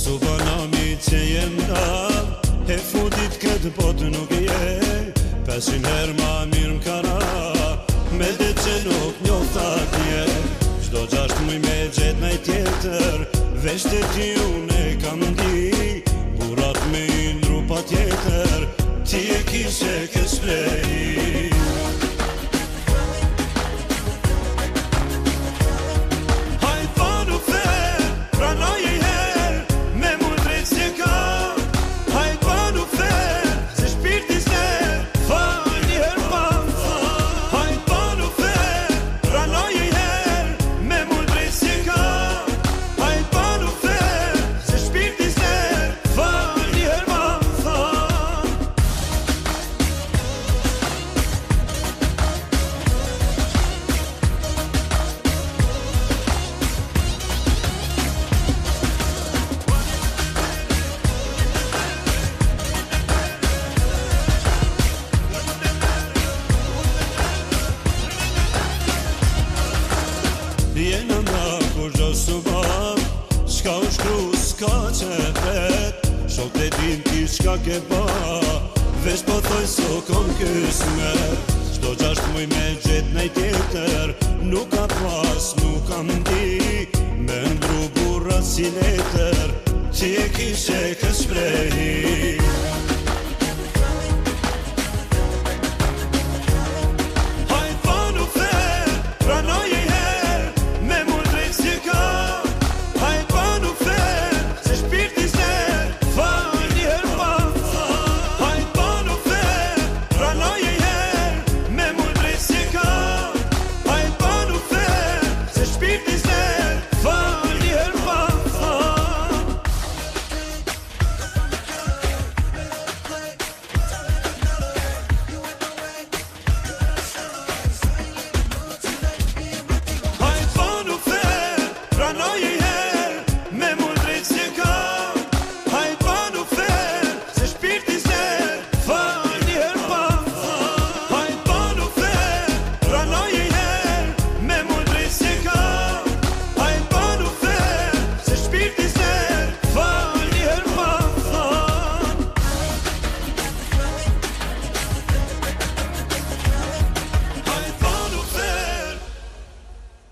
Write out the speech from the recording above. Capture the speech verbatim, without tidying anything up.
Subanami që jem dal E fundit këtë botë nuk je Pesin her ma mirë m'kara Me dhe që nuk njoft atje Qdo gjasht muj me gjet nej tjetër Veç të ti unë e kam di Burat me indru pa tjetër Ti e kishe kës prej Jena nga kur gjo së bab Shka u shkru s'ka që vet Shok të din ti shka ke ba Vesh po thoj so kom kësmet Qdo gjasht muj me gjet nej tjetër Nuk ka pas, nuk kam di Me ndru burra si letër Ti e kishe kës prej